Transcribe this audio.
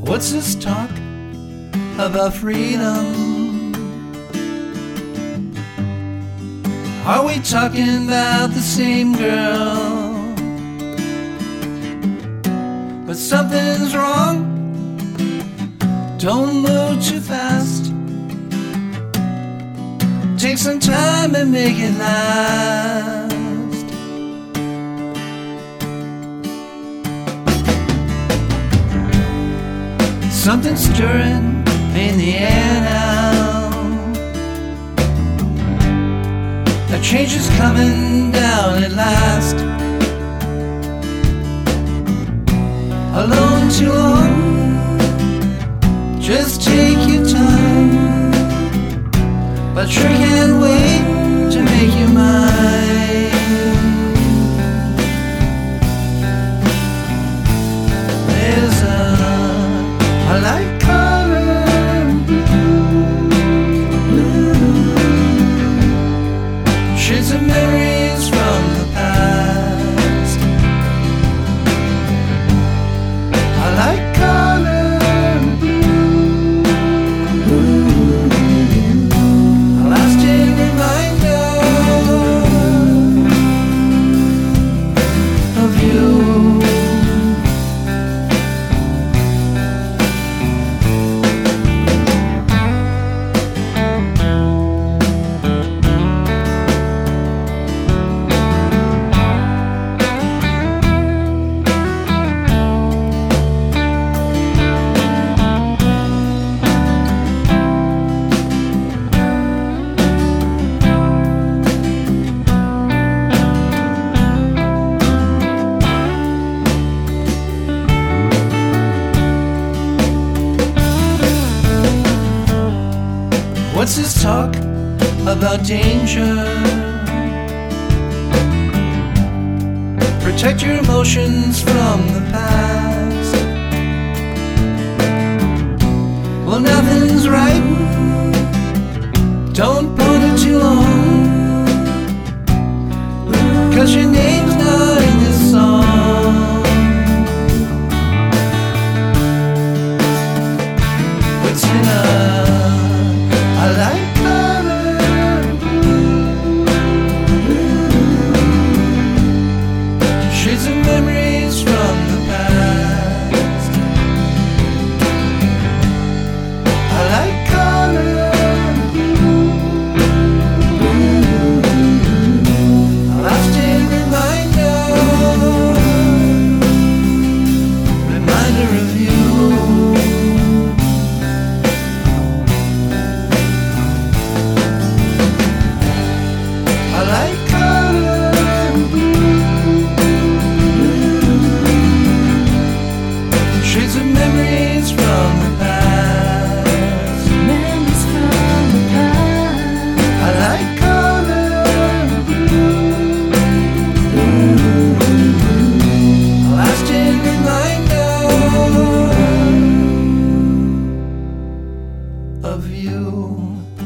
What's this talk about freedom? Are we talking about the same girl? But something's wrong. Don't move too fast. Take some time and make it last. Something's stirring in the air now. A change is coming down at last. Alone too long. Just take your time. But sure can't wait to make you mine. There's a light color blue, shades of memories from the past. I like color blue, a lasting reminder of you. What's this talk about danger? Protect your emotions from the past. Well, nothing's right. Don't ponder too long. 'Cause your name's not in this song. What's in I like color blue, shades of memories from the past. I like color blue, a lasting reminder of you. Shades of memories from the past. Memories from the past. I like color blue, a lasting reminder of you.